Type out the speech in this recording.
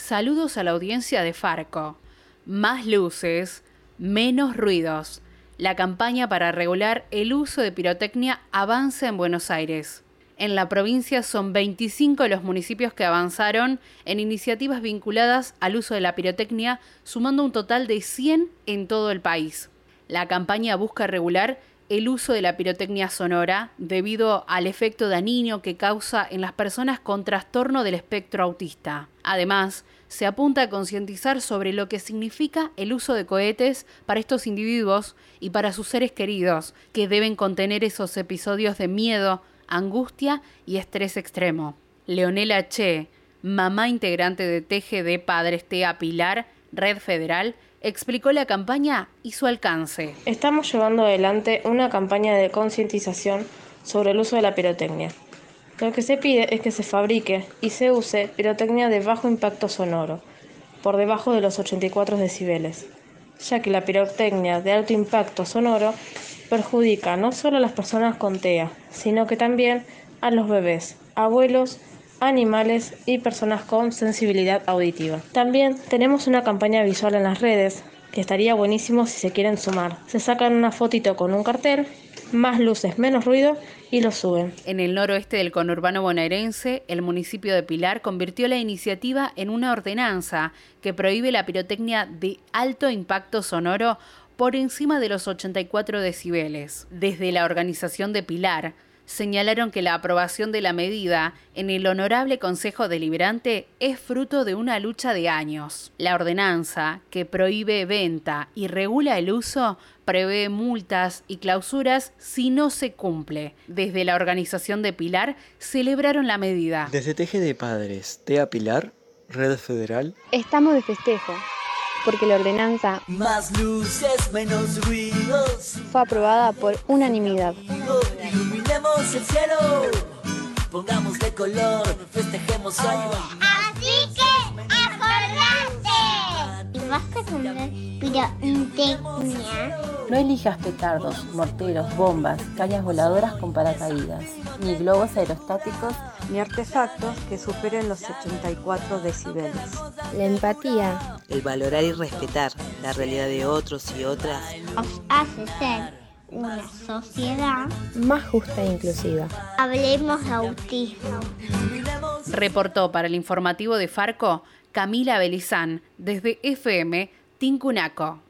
Saludos a la audiencia de Farco. Más luces, menos ruidos. La campaña para regular el uso de pirotecnia avanza en Buenos Aires. En la provincia son 25 los municipios que avanzaron en iniciativas vinculadas al uso de la pirotecnia, sumando un total de 100 en todo el país. La campaña busca regular el uso de la pirotecnia sonora debido al efecto dañino que causa en las personas con trastorno del espectro autista. Además, se apunta a concientizar sobre lo que significa el uso de cohetes para estos individuos y para sus seres queridos, que deben contener esos episodios de miedo, angustia y estrés extremo. Leonela Che, mamá integrante de TGD Padres TEA Pilar, Red Federal, explicó la campaña y su alcance. Estamos llevando adelante una campaña de concientización sobre el uso de la pirotecnia. Lo que se pide es que se fabrique y se use pirotecnia de bajo impacto sonoro, por debajo de los 84 decibeles, ya que la pirotecnia de alto impacto sonoro perjudica no solo a las personas con TEA, sino que también a los bebés, abuelos, animales y personas con sensibilidad auditiva. También tenemos una campaña visual en las redes, que estaría buenísimo si se quieren sumar. Se sacan una fotito con un cartel, más luces, menos ruido, y lo suben. En el noroeste del conurbano bonaerense, el municipio de Pilar convirtió la iniciativa en una ordenanza que prohíbe la pirotecnia de alto impacto sonoro por encima de los 84 decibeles. Desde la organización de Pilar, señalaron que la aprobación de la medida en el Honorable Consejo Deliberante es fruto de una lucha de años. La ordenanza, que prohíbe venta y regula el uso, prevé multas y clausuras si no se cumple. Desde la organización de Pilar celebraron la medida. Desde TGD Padres TEA Pilar, Red Federal, estamos de festejo, porque la ordenanza Más luces, menos ruidos fue aprobada por unanimidad. Iluminemos el cielo, pongamos de color, festejemos hoy. Así que, acordate. ¿Y vas a tener pirotecnia? No elijas petardos, morteros, bombas, cañas voladoras con paracaídas, ni globos aerostáticos, ni artefactos que superen los 84 decibeles. La empatía, el valorar y respetar la realidad de otros y otras, os hace ser una sociedad más justa e inclusiva. Hablemos de autismo. Reportó para el informativo de Farco Camila Belizán desde FM Tincunaco.